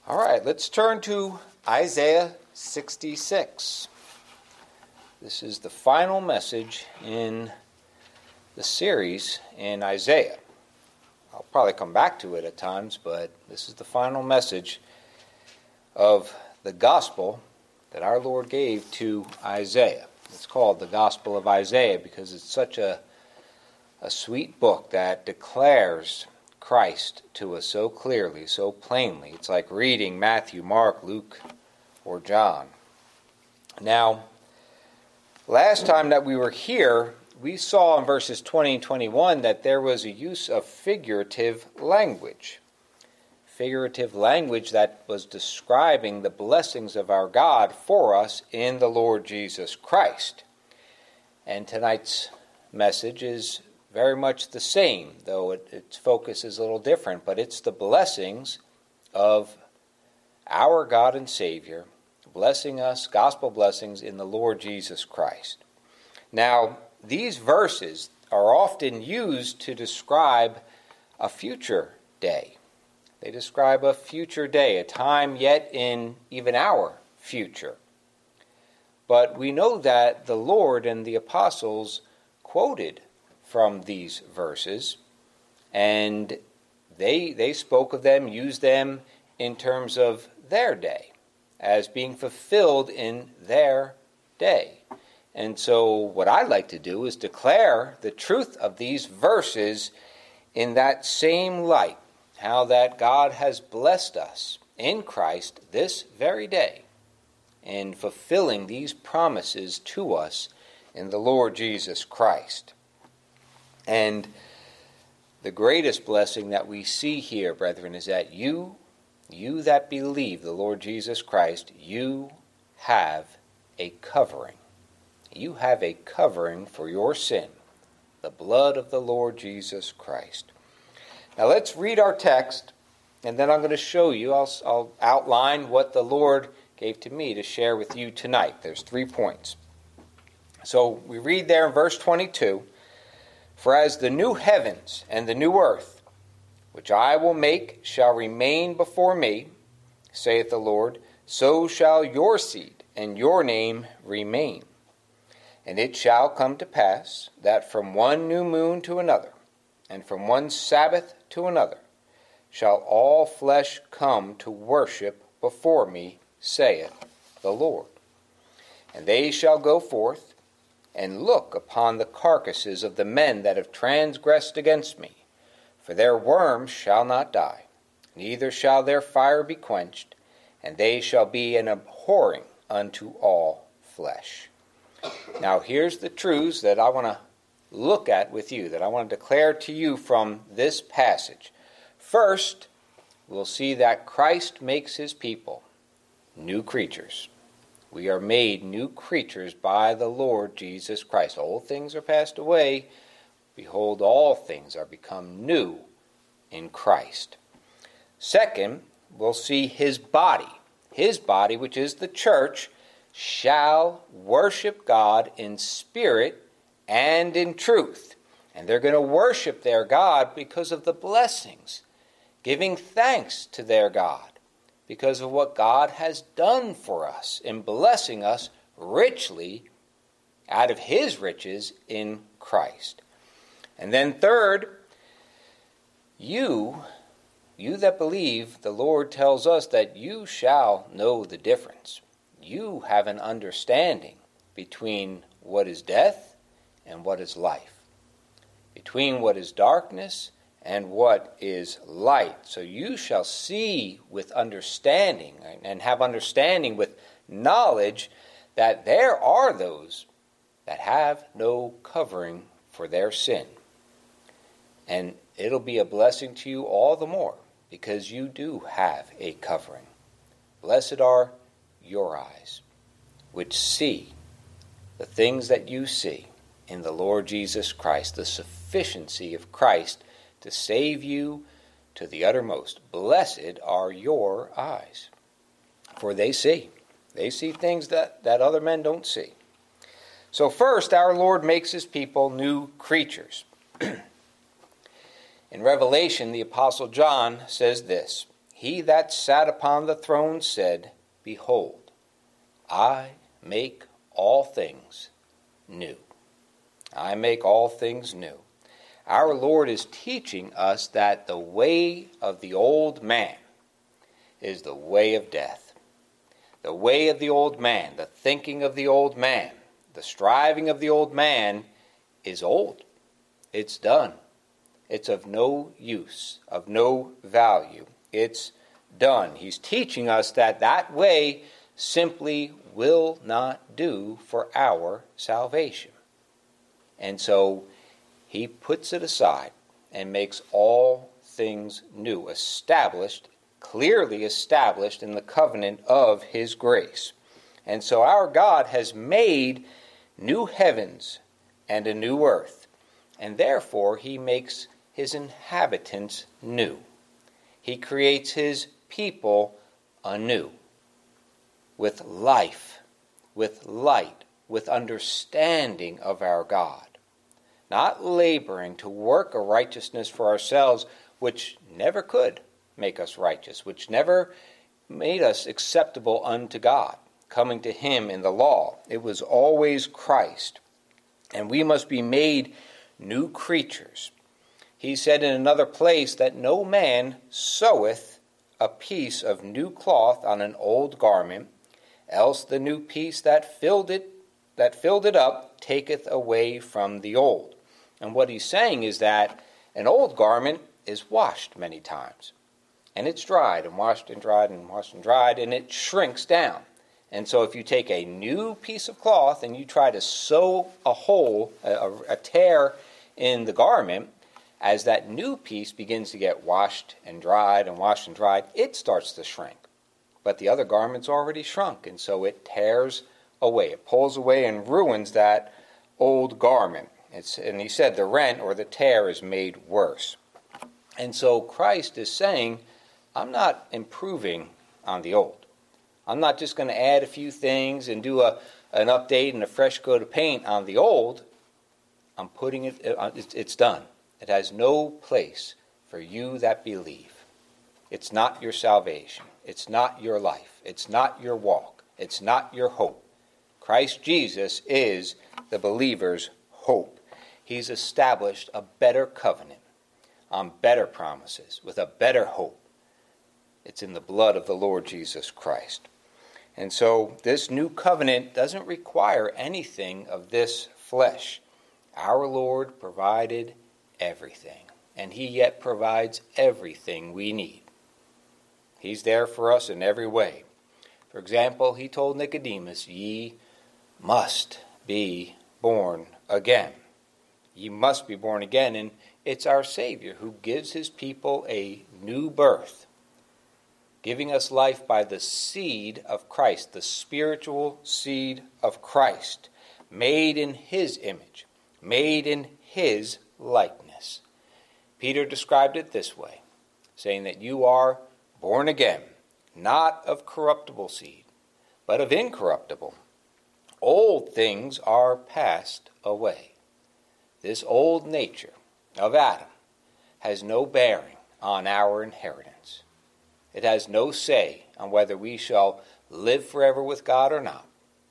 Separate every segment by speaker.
Speaker 1: All right, let's turn to Isaiah 66. This is the final message in the series in Isaiah. I'll probably come back to it at times, but this is the final message of the gospel that our Lord gave to Isaiah. It's called the Gospel of Isaiah because it's such a sweet book that declares Christ to us so clearly, so plainly. It's like reading Matthew, Mark, Luke, or John. Now, last time that we were here, we saw in verses 20 and 21 that there was a use of figurative language. Figurative language that was describing the blessings of our God for us in the Lord Jesus Christ. And tonight's message is very much the same, though its focus is a little different, but it's the blessings of our God and Savior, blessing us, gospel blessings in the Lord Jesus Christ. Now, these verses are often used to describe a future day. They describe a future day, a time yet in even our future. But we know that the Lord and the apostles quoted from these verses, and they spoke of them, used them in terms of their day, as being fulfilled in their day. And so what I'd like to do is declare the truth of these verses in that same light, how that God has blessed us in Christ this very day in fulfilling these promises to us in the Lord Jesus Christ. And the greatest blessing that we see here, brethren, is that you that believe the Lord Jesus Christ, you have a covering. You have a covering for your sin, the blood of the Lord Jesus Christ. Now let's read our text, and then I'm going to show you, I'll outline what the Lord gave to me to share with you tonight. There's 3 points. So we read there in verse 22, "For as the new heavens and the new earth, which I will make, shall remain before me, saith the Lord, so shall your seed and your name remain. And it shall come to pass that from one new moon to another, and from one Sabbath to another, shall all flesh come to worship before me, saith the Lord. And they shall go forth and look upon the carcasses of the men that have transgressed against me. For their worms shall not die, neither shall their fire be quenched, and they shall be an abhorring unto all flesh." Now here's the truths that I want to look at with you, that I want to declare to you from this passage. First, we'll see that Christ makes his people new creatures. We are made new creatures by the Lord Jesus Christ. Old things are passed away. Behold, all things are become new in Christ. Second, we'll see his body, which is the church, shall worship God in spirit and in truth. And they're going to worship their God because of the blessings, giving thanks to their God because of what God has done for us in blessing us richly out of his riches in Christ. And then third, you that believe, the Lord tells us that you shall know the difference. You have an understanding between what is death and what is life, between what is darkness and what is light. So you shall see with understanding and have understanding with knowledge that there are those that have no covering for their sin. And it'll be a blessing to you all the more because you do have a covering. Blessed are your eyes, which see the things that you see in the Lord Jesus Christ, the sufficiency of Christ to save you to the uttermost. Blessed are your eyes, for they see. They see things that other men don't see. So first, our Lord makes his people new creatures. In Revelation, the Apostle John says this, he that sat upon the throne said, Behold, I make all things new. I make all things new. Our Lord is teaching us that the way of the old man is the way of death. The way of the old man, the thinking of the old man, the striving of the old man is old. It's done. It's of no use, of no value. It's done. He's teaching us that that way simply will not do for our salvation. And so he puts it aside and makes all things new, established, clearly established in the covenant of his grace. And so our God has made new heavens and a new earth, and therefore he makes his inhabitants new. He creates his people anew, with life, with light, with understanding of our God, not laboring to work a righteousness for ourselves which never could make us righteous, which never made us acceptable unto God, coming to him in the law. It was always Christ, and we must be made new creatures. He said in another place that no man seweth a piece of new cloth on an old garment, else the new piece that filled it up taketh away from the old. And what he's saying is that an old garment is washed many times, and it's dried and washed and dried and washed and dried, and it shrinks down. And so if you take a new piece of cloth and you try to sew a hole, a tear in the garment, as that new piece begins to get washed and dried and washed and dried, it starts to shrink. But the other garment's already shrunk, and so it tears away. It pulls away and ruins that old garment. And he said the rent or the tear is made worse. And so Christ is saying, I'm not improving on the old. I'm not just going to add a few things and do an update and a fresh coat of paint on the old. I'm putting it's done. It has no place for you that believe. It's not your salvation. It's not your life. It's not your walk. It's not your hope. Christ Jesus is the believer's hope. He's established a better covenant on better promises with a better hope. It's in the blood of the Lord Jesus Christ. And so this new covenant doesn't require anything of this flesh. Our Lord provided everything, and he yet provides everything we need. He's there for us in every way. For example, he told Nicodemus, ye must be born again. Ye must be born again, and it's our Savior who gives his people a new birth, giving us life by the seed of Christ, the spiritual seed of Christ, made in his image, made in his likeness. Peter described it this way, saying that you are born again, not of corruptible seed, but of incorruptible. Old things are passed away. This old nature of Adam has no bearing on our inheritance. It has no say on whether we shall live forever with God or not.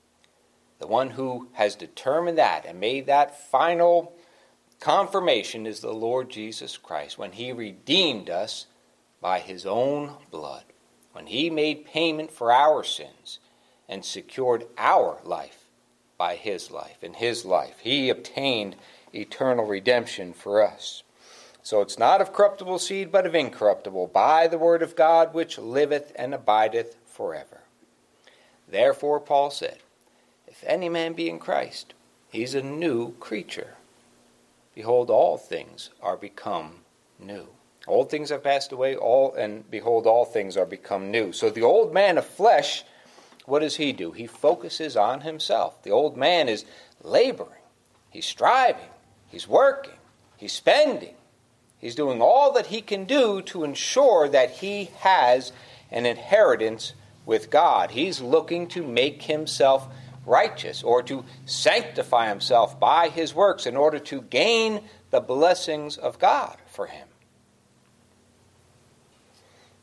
Speaker 1: The one who has determined that and made that final confirmation is the Lord Jesus Christ, when he redeemed us by his own blood, when he made payment for our sins and secured our life by his life. In his life, he obtained eternal redemption for us. So it's not of corruptible seed, but of incorruptible, by the word of God, which liveth and abideth forever. Therefore, Paul said, if any man be in Christ, he's a new creature. Behold, all things are become new. Old things have passed away, and behold, all things are become new. So the old man of flesh, what does he do? He focuses on himself. The old man is laboring. He's striving. He's working. He's spending. He's doing all that he can do to ensure that he has an inheritance with God. He's looking to make himself righteous or to sanctify himself by his works in order to gain the blessings of God for him.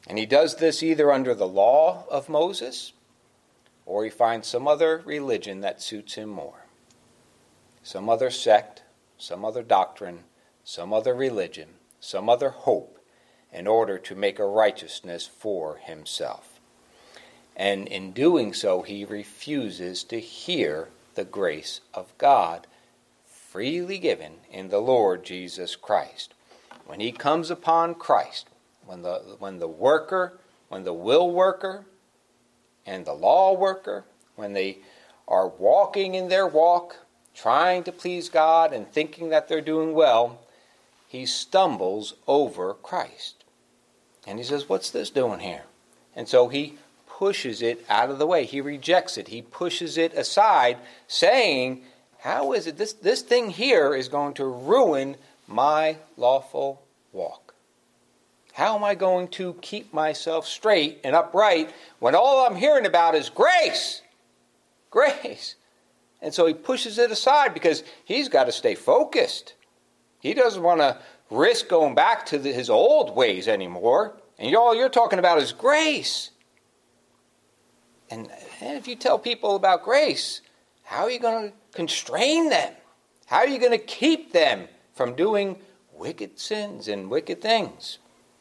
Speaker 1: And he does this either under the law of Moses, or he finds some other religion that suits him more. Some other sect, some other doctrine, some other religion, some other hope, in order to make a righteousness for himself. And in doing so, he refuses to hear the grace of God freely given in the Lord Jesus Christ. When he comes upon Christ, when the worker, when the will worker and the law worker, when they are walking in their walk, trying to please God and thinking that they're doing well, he stumbles over Christ. And he says, what's this doing here? And so he pushes it out of the way. He rejects it. He pushes it aside, saying, how is it this thing here is going to ruin my lawful walk? How am I going to keep myself straight and upright when all I'm hearing about is grace? Grace. And so he pushes it aside because he's got to stay focused. He doesn't want to risk going back to his old ways anymore. And all you're talking about is grace. And if you tell people about grace, how are you going to constrain them? How are you going to keep them from doing wicked sins and wicked things?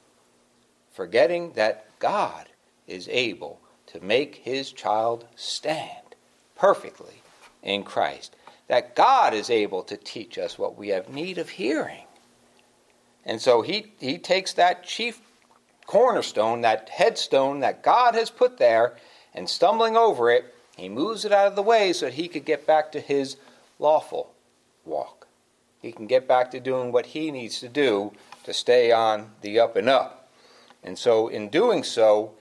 Speaker 1: Forgetting that God is able to make his child stand perfectly in Christ. That God is able to teach us what we have need of hearing. And so he takes that chief cornerstone, that headstone that God has put there, and stumbling over it, he moves it out of the way so that he could get back to his lawful walk. He can get back to doing what he needs to do to stay on the up and up. And so in doing so,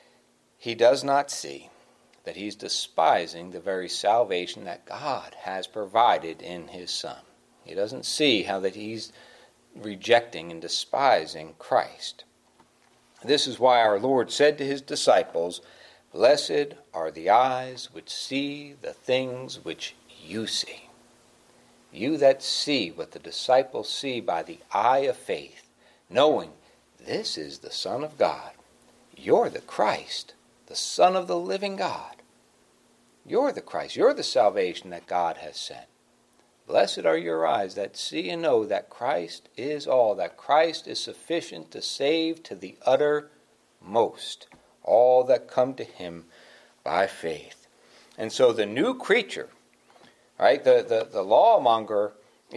Speaker 1: he does not see that he's despising the very salvation that God has provided in his Son. He doesn't see how that he's rejecting and despising Christ. This is why our Lord said to his disciples, "Blessed are the eyes which see the things which you see." You that see what the disciples see by the eye of faith, knowing this is the Son of God. You're the Christ, the Son of the living God. You're the Christ. You're the salvation that God has sent. Blessed are your eyes that see and know that Christ is all, that Christ is sufficient to save to the uttermost all that come to him by faith. And so the new creature, right, the lawmonger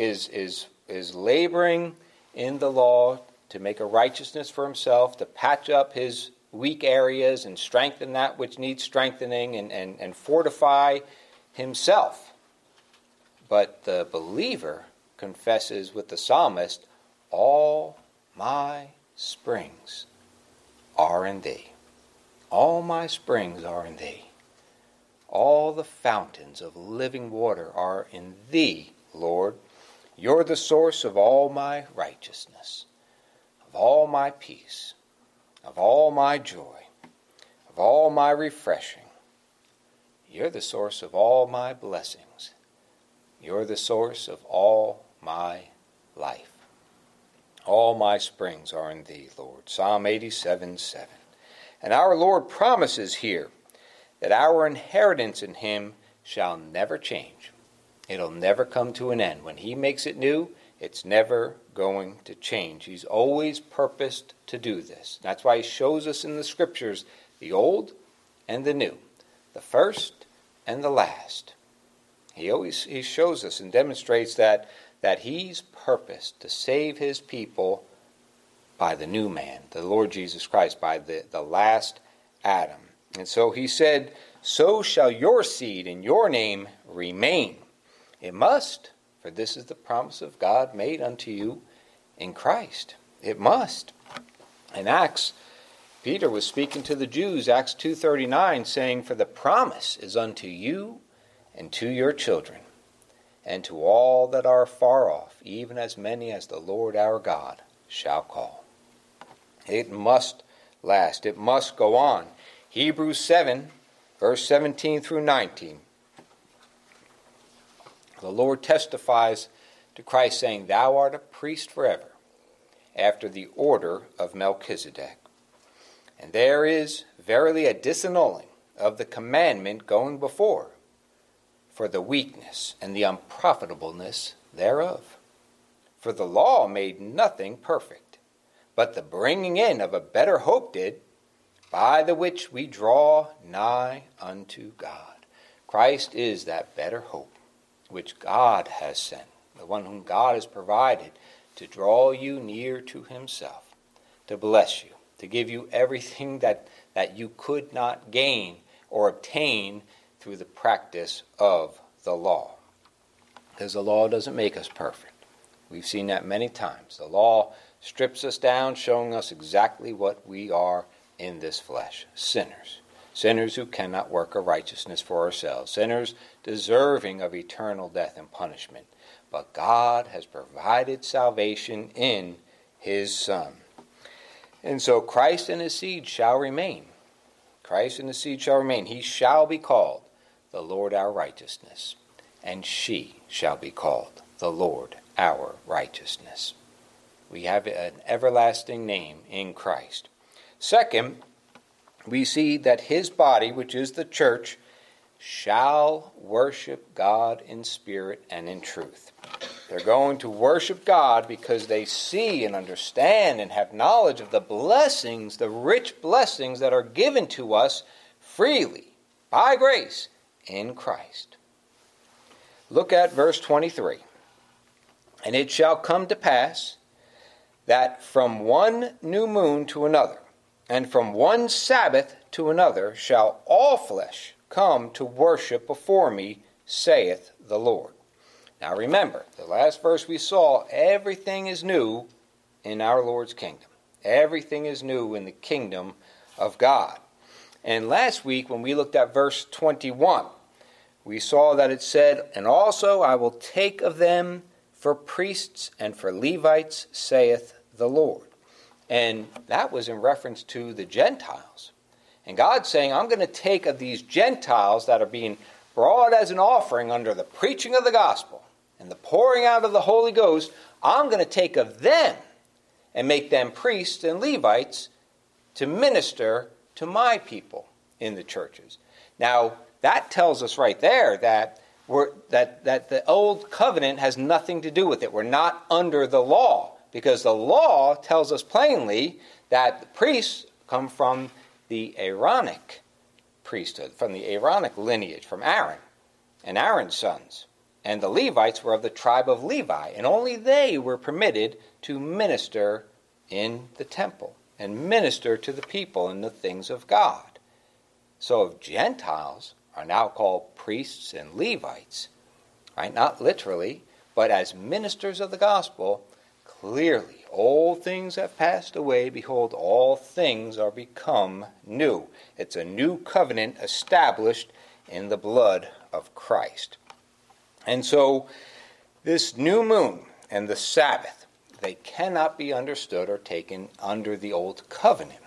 Speaker 1: is laboring in the law to make a righteousness for himself, to patch up his weak areas and strengthen that which needs strengthening and fortify himself. But the believer confesses with the psalmist, all my springs are in thee. All my springs are in thee. All the fountains of living water are in thee, Lord. You're the source of all my righteousness, of all my peace, of all my joy, of all my refreshing. You're the source of all my blessings. You're the source of all my life. All my springs are in thee, Lord. Psalm 87:7. And our Lord promises here that our inheritance in him shall never change. It'll never come to an end. When he makes it new, it's never going to change. He's always purposed to do this. That's why he shows us in the scriptures the old and the new, the first and the last. He shows us and demonstrates that he's purposed to save his people by the new man, the Lord Jesus Christ, by the last Adam. And so he said, so shall your seed in your name remain. It must, for this is the promise of God made unto you in Christ. It must. In Acts, Peter was speaking to the Jews, Acts 2:39, saying, for the promise is unto you and to your children, and to all that are far off, even as many as the Lord our God shall call. It must last. It must go on. Hebrews 7, verse 17 through 19. The Lord testifies to Christ, saying, thou art a priest forever, after the order of Melchizedek. And there is verily a disannulling of the commandment going before, for the weakness and the unprofitableness thereof. For the law made nothing perfect, but the bringing in of a better hope did, by the which we draw nigh unto God. Christ is that better hope which God has sent, the one whom God has provided to draw you near to himself, to bless you, to give you everything that you could not gain or obtain through the practice of the law. Because the law doesn't make us perfect. We've seen that many times. The law strips us down, showing us exactly what we are in this flesh. Sinners. Sinners who cannot work a righteousness for ourselves. Sinners deserving of eternal death and punishment. But God has provided salvation in his Son. And so Christ and his seed shall remain. Christ and his seed shall remain. He shall be called the Lord our righteousness. And she shall be called the Lord our righteousness. We have an everlasting name in Christ. Second, we see that his body, which is the church, shall worship God in spirit and in truth. They're going to worship God because they see and understand and have knowledge of the blessings, the rich blessings that are given to us freely, by grace, in Christ. Look at verse 23. And it shall come to pass that from one new moon to another, and from one Sabbath to another, shall all flesh come to worship before me, saith the Lord. Now remember, the last verse we saw, everything is new in our Lord's kingdom. Everything is new in the kingdom of God. And last week when we looked at verse 21, we saw that it said, And also I will take of them for priests and for Levites, saith the Lord. And that was in reference to the Gentiles. And God's saying, I'm going to take of these Gentiles that are being brought as an offering under the preaching of the gospel and the pouring out of the Holy Ghost, I'm going to take of them and make them priests and Levites to minister to my people in the churches. Now, that tells us right there that the old covenant has nothing to do with it. We're not under the law, because the law tells us plainly that the priests come from the Aaronic priesthood, from the Aaronic lineage, from Aaron and Aaron's sons. And the Levites were of the tribe of Levi, and only they were permitted to minister in the temple and minister to the people in the things of God. So if Gentiles are now called priests and Levites, right? Not literally, but as ministers of the gospel, clearly old things have passed away. Behold, all things are become new. It's a new covenant established in the blood of Christ. And so this new moon and the Sabbath, they cannot be understood or taken under the old covenant,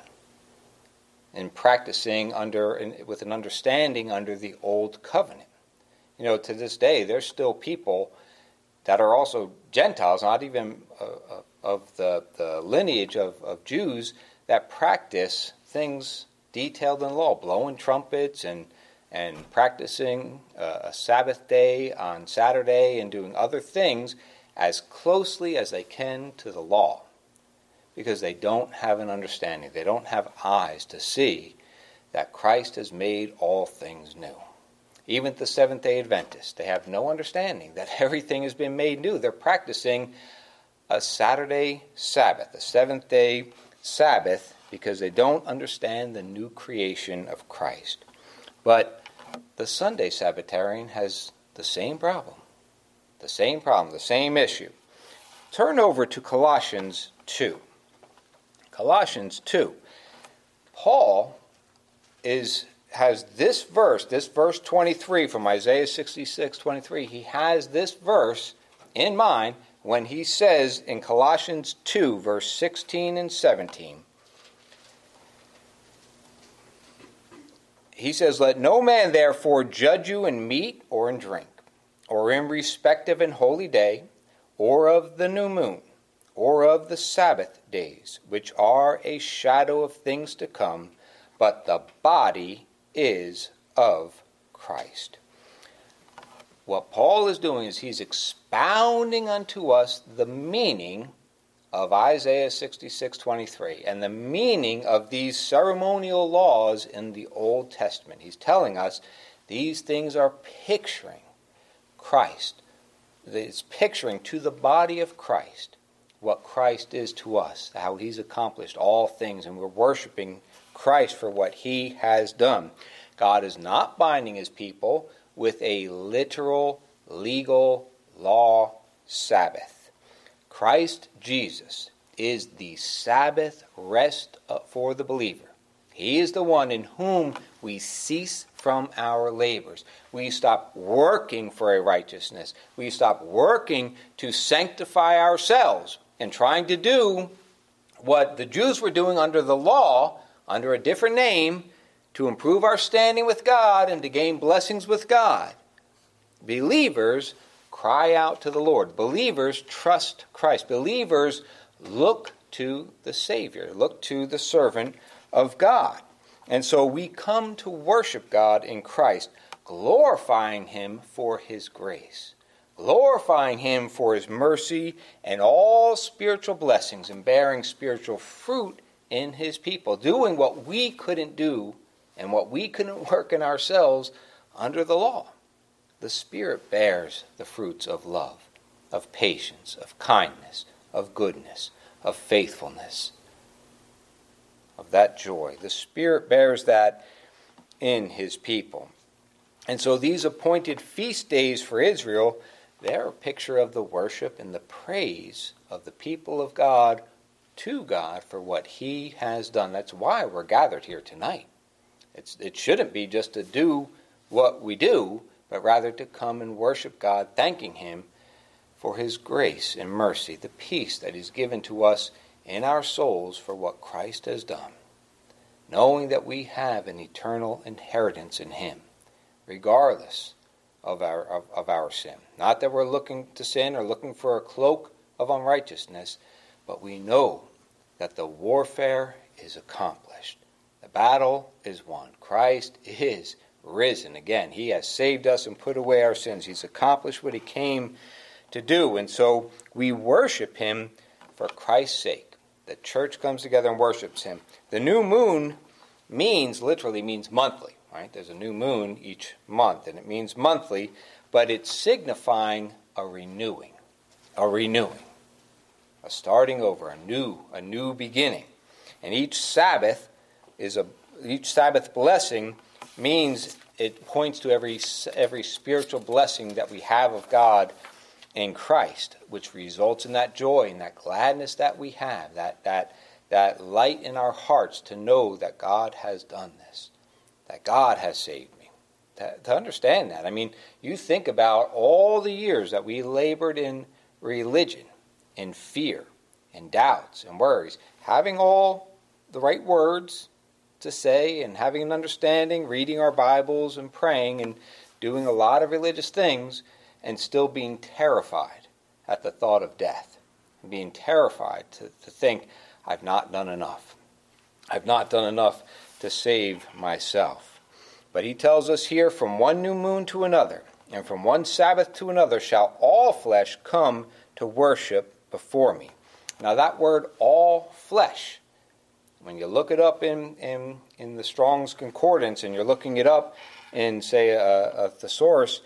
Speaker 1: and practicing with an understanding under the old covenant. You know, to this day, there's still people that are also Gentiles, not even of the lineage of Jews, that practice things detailed in law, blowing trumpets and practicing a Sabbath day on Saturday and doing other things as closely as they can to the law, because they don't have an understanding. They don't have eyes to see that Christ has made all things new. Even the Seventh-day Adventists, they have no understanding that everything has been made new. They're practicing a Saturday Sabbath, a seventh-day Sabbath, because they don't understand the new creation of Christ. But the Sunday Sabbatarian has the same problem, the same issue. Turn over to Colossians 2. Colossians 2. Paul has this verse 23 from Isaiah 66:23. He has this verse in mind when he says in Colossians 2, verse 16 and 17, he says, Let no man therefore judge you in meat or in drink, or in respect of an holy day, or of the new moon, or of the Sabbath days, which are a shadow of things to come, but the body is of Christ. What Paul is doing is he's expounding unto us the meaning of Isaiah 66:23 and the meaning of these ceremonial laws in the Old Testament. He's telling us these things are picturing Christ. It's picturing to the body of Christ what Christ is to us, how he's accomplished all things, and we're worshiping Christ for what he has done. God is not binding his people with a literal, legal law Sabbath. Christ Jesus is the Sabbath rest for the believer. He is the one in whom we cease from our labors. We stop working for a righteousness. We stop working to sanctify ourselves and trying to do what the Jews were doing under the law, under a different name, to improve our standing with God and to gain blessings with God. Believers cry out to the Lord. Believers trust Christ. Believers look to the Savior, look to the servant of God. And so we come to worship God in Christ, glorifying him for his grace, glorifying him for his mercy and all spiritual blessings, and bearing spiritual fruit in his people, doing what we couldn't do and what we couldn't work in ourselves under the law. The Spirit bears the fruits of love, of patience, of kindness, of goodness, of faithfulness, of that joy. The Spirit bears that in his people. And so these appointed feast days for Israel, they're a picture of the worship and the praise of the people of God to God for what he has done. That's why we're gathered here tonight. It shouldn't be just to do what we do, but rather to come and worship God, thanking him for his grace and mercy, the peace that he's given to us in our souls for what Christ has done, knowing that we have an eternal inheritance in him, regardless of our sin. Not that we're looking to sin or looking for a cloak of unrighteousness, but we know that the warfare is accomplished. The battle is won. Christ is risen again. He has saved us and put away our sins. He's accomplished what he came to do. And so we worship him for Christ's sake. The church comes together and worships him. The new moon literally means monthly, right? There's a new moon each month, and it means monthly, but it's signifying a renewing, a starting over, a new beginning. And each Sabbath blessing means it points to every spiritual blessing that we have of God in Christ, which results in that joy and that gladness that we have, that light in our hearts to know that God has done this, that God has saved me. To understand that, I mean, you think about all the years that we labored in religion, in fear, in doubts and worries, having all the right words to say and having an understanding, reading our Bibles and praying and doing a lot of religious things, and still being terrified at the thought of death, being terrified to think, I've not done enough. I've not done enough to save myself. But he tells us here, from one new moon to another, and from one Sabbath to another, shall all flesh come to worship before me. Now that word, all flesh, when you look it up in the Strong's Concordance, and you're looking it up in, say, a thesaurus,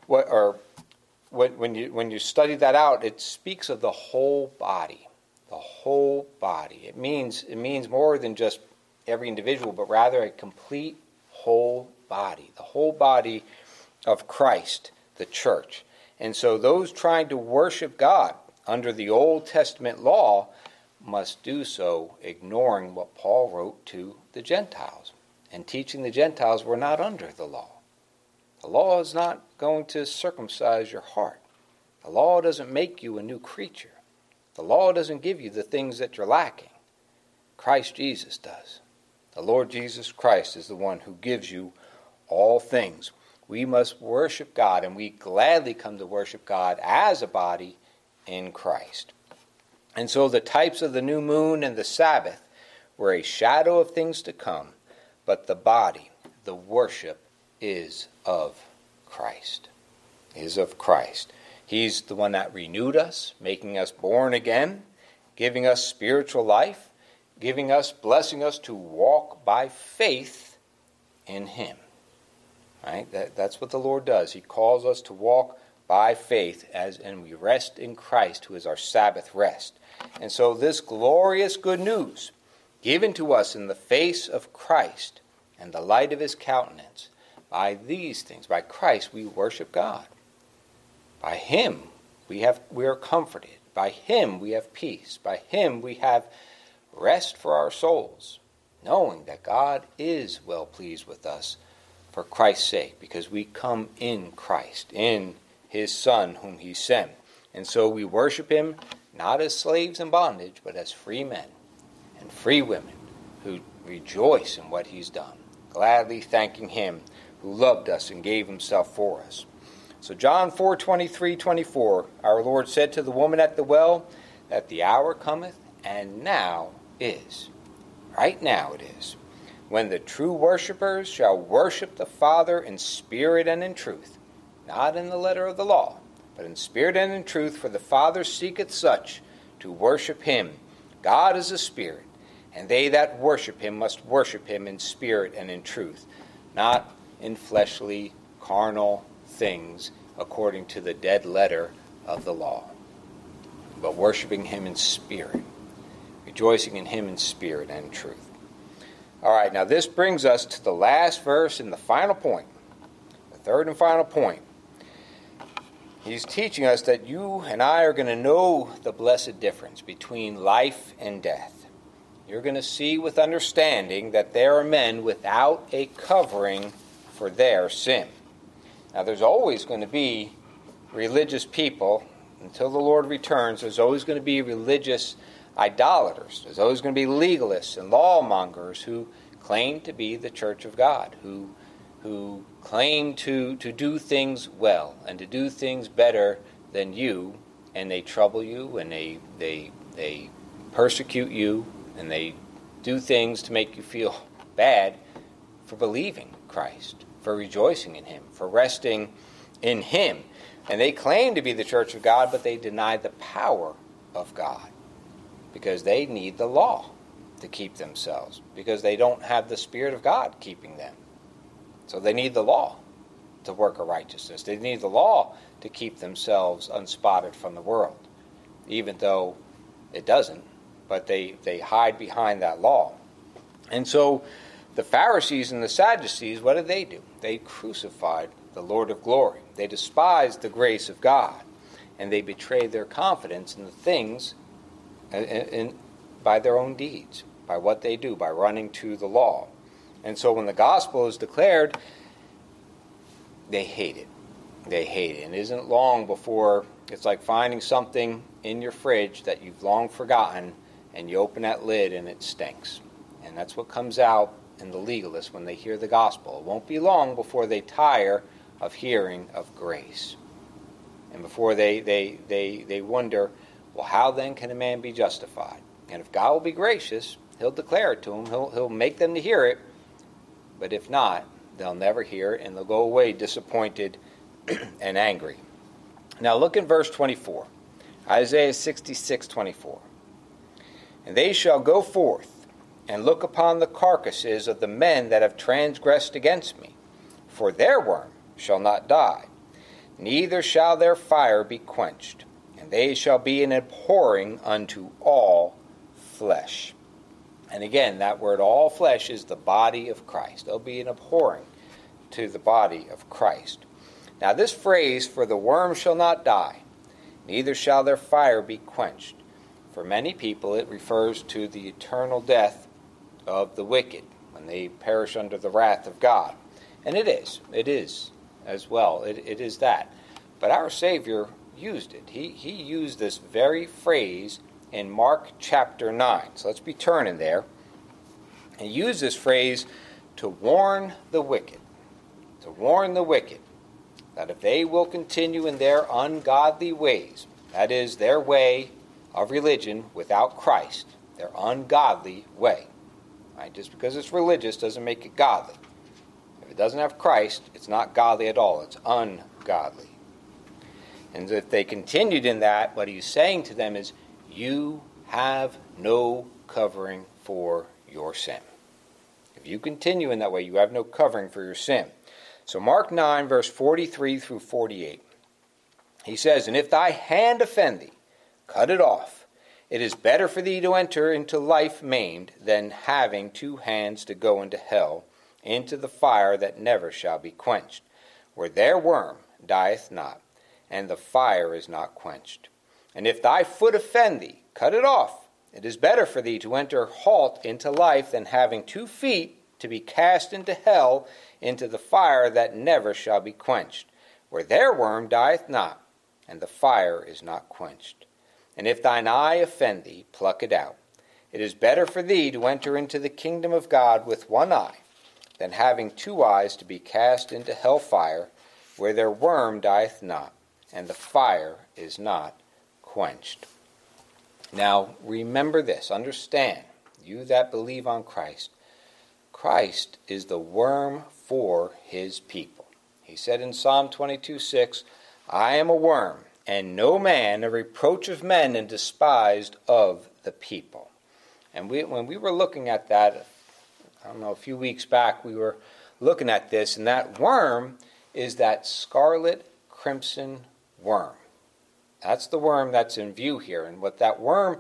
Speaker 1: when you study that out, it speaks of the whole body. The whole body. It means more than just every individual, but rather a complete whole body. The whole body of Christ, the church. And so those trying to worship God under the Old Testament law must do so ignoring what Paul wrote to the Gentiles and teaching the Gentiles we're not under the law. The law is not going to circumcise your heart. The law doesn't make you a new creature. The law doesn't give you the things that you're lacking. Christ Jesus does. The Lord Jesus Christ is the one who gives you all things. We must worship God, and we gladly come to worship God as a body in Christ. And so the types of the new moon and the Sabbath were a shadow of things to come, but the body, the worship, is of Christ. Is of Christ. He's the one that renewed us, making us born again, giving us spiritual life, blessing us to walk by faith in Him. Right? That's what the Lord does. He calls us to walk by faith, and we rest in Christ, who is our Sabbath rest. And so this glorious good news, given to us in the face of Christ and the light of His countenance, by these things, by Christ, we worship God. By Him we are comforted. By Him we have peace. By Him we have rest for our souls, knowing that God is well pleased with us for Christ's sake, because we come in Christ, in His Son whom He sent. And so we worship Him not as slaves in bondage, but as free men and free women who rejoice in what He's done, gladly thanking Him who loved us and gave Himself for us. So John 4:23-24, our Lord said to the woman at the well that the hour cometh, and now is. Right now it is. When the true worshipers shall worship the Father in spirit and in truth, not in the letter of the law, but in spirit and in truth, for the Father seeketh such to worship Him. God is a spirit, and they that worship Him must worship Him in spirit and in truth, not in fleshly, carnal things according to the dead letter of the law, but worshiping Him in spirit, rejoicing in Him in spirit and in truth. All right, now this brings us to the last verse and the final point, the third and final point. He's teaching us that you and I are going to know the blessed difference between life and death. You're going to see with understanding that there are men without a covering for their sin. Now, there's always going to be religious people. Until the Lord returns, there's always going to be religious idolaters. There's always going to be legalists and lawmongers who claim to be the church of God, who claim to do things well and to do things better than you, and they trouble you, and they persecute you, and they do things to make you feel bad for believing Christ, for rejoicing in Him, for resting in Him. And they claim to be the church of God, but they deny the power of God because they need the law to keep themselves, because they don't have the Spirit of God keeping them. So they need the law to work a righteousness. They need the law to keep themselves unspotted from the world, even though it doesn't, but they hide behind that law. And so the Pharisees and the Sadducees, what did they do? They crucified the Lord of glory. They despised the grace of God, and they betrayed their confidence in the things by their own deeds, by what they do, by running to the law. And so when the gospel is declared, they hate it. They hate it. And it isn't long before it's like finding something in your fridge that you've long forgotten, and you open that lid and it stinks. And that's what comes out in the legalists when they hear the gospel. It won't be long before they tire of hearing of grace. And before they wonder, well, how then can a man be justified? And if God will be gracious, He'll declare it to them. He'll make them to hear it. But if not, they'll never hear it, and they'll go away disappointed and angry. Now look in verse 24. Isaiah 66:24. And they shall go forth and look upon the carcasses of the men that have transgressed against me. For their worm shall not die, neither shall their fire be quenched. And they shall be an abhorring unto all flesh. And again, that word all flesh is the body of Christ. They'll be an abhorring to the body of Christ. Now this phrase, for the worm shall not die, neither shall their fire be quenched. For many people it refers to the eternal death of the wicked, when they perish under the wrath of God. And it is as well. It is that. But our Savior used it. He used this very phrase in Mark chapter 9. So let's be turning there. He used this phrase to warn the wicked. To warn the wicked that if they will continue in their ungodly ways, that is, their way of religion without Christ, their ungodly way. Right? Just because it's religious doesn't make it godly. If it doesn't have Christ, it's not godly at all. It's ungodly. And if they continued in that, what he's saying to them is, you have no covering for your sin. If you continue in that way, you have no covering for your sin. So Mark 9, verse 43 through 48. He says, and if thy hand offend thee, cut it off. It is better for thee to enter into life maimed than having 2 hands to go into hell, into the fire that never shall be quenched, where their worm dieth not, and the fire is not quenched. And if thy foot offend thee, cut it off. It is better for thee to enter halt into life than having 2 feet to be cast into hell, into the fire that never shall be quenched, where their worm dieth not, and the fire is not quenched. And if thine eye offend thee, pluck it out. It is better for thee to enter into the kingdom of God with 1 eye, than having 2 eyes to be cast into hell fire, where their worm dieth not, and the fire is not quenched. Now, remember this, understand, you that believe on Christ, Christ is the worm for his people. He said in Psalm 22:6, I am a worm, and no man, a reproach of men, and despised of the people. And when we were looking at that, I don't know, a few weeks back, we were looking at this, and that worm is that scarlet crimson worm. That's the worm that's in view here. And what that worm,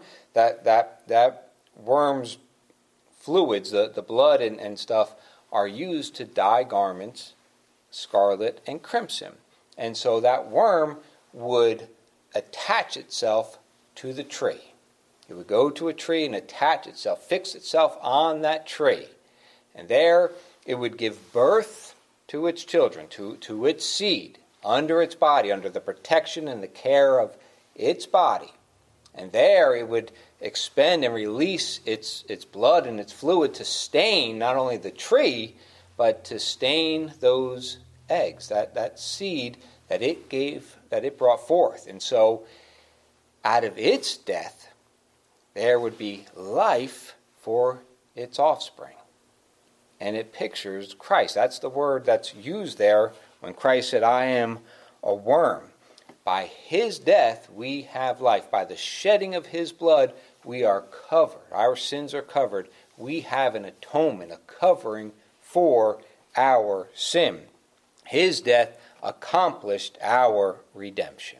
Speaker 1: that worm's fluids, the blood and stuff, are used to dye garments scarlet and crimson. And so that worm would attach itself to the tree. It would go to a tree and attach itself, fix itself on that tree. And there it would give birth to its children, to its seed, under its body, under the protection and the care of its body. And there it would expend and release its blood and its fluid to stain not only the tree, but to stain those eggs, that seed that it gave, that it brought forth. And so out of its death, there would be life for its offspring. And it pictures Christ. That's the word that's used there when Christ said, I am a worm. By his death, we have life. By the shedding of his blood, we are covered. Our sins are covered. We have an atonement, a covering for our sin. His death accomplished our redemption.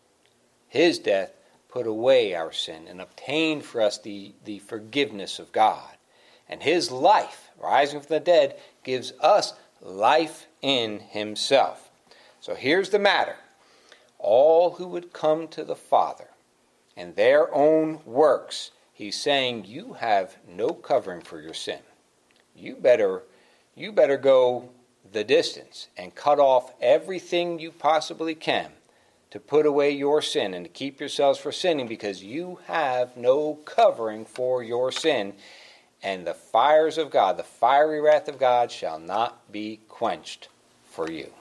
Speaker 1: His death put away our sin and obtained for us the forgiveness of God. And his life, rising from the dead, gives us life in himself. So here's the matter. All who would come to the Father and their own works, he's saying, you have no covering for your sin. You better go the distance and cut off everything you possibly can to put away your sin and to keep yourselves from sinning, because you have no covering for your sin. And the fires of God, the fiery wrath of God, shall not be quenched for you.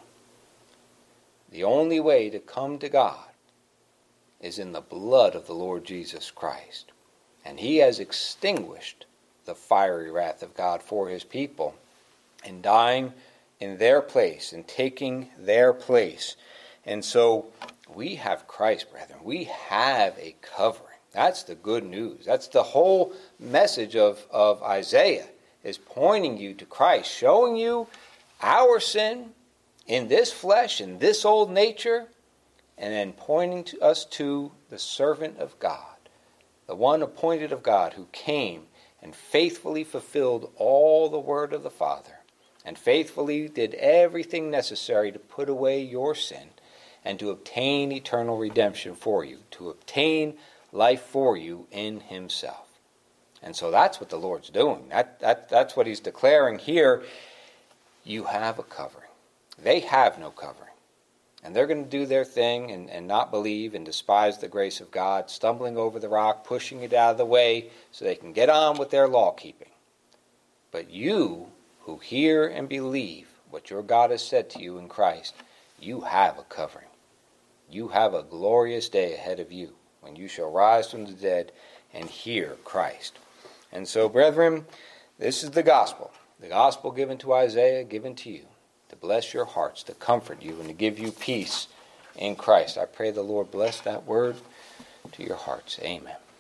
Speaker 1: The only way to come to God is in the blood of the Lord Jesus Christ. And he has extinguished the fiery wrath of God for his people in dying in their place and taking their place. And so we have Christ, brethren. We have a covering. That's the good news. That's the whole message of Isaiah, is pointing you to Christ, showing you our sin in this flesh, in this old nature, and then pointing to us to the servant of God, the one appointed of God who came and faithfully fulfilled all the word of the Father, and faithfully did everything necessary to put away your sin and to obtain eternal redemption for you, to obtain life for you in himself. And so that's what the Lord's doing. That's what he's declaring here. You have a covering. They have no covering. And they're going to do their thing and not believe and despise the grace of God, stumbling over the rock, pushing it out of the way so they can get on with their law keeping. But you who hear and believe what your God has said to you in Christ, you have a covering. You have a glorious day ahead of you when you shall rise from the dead and hear Christ. And so, brethren, this is the gospel given to Isaiah, given to you, to bless your hearts, to comfort you, and to give you peace in Christ. I pray the Lord bless that word to your hearts. Amen.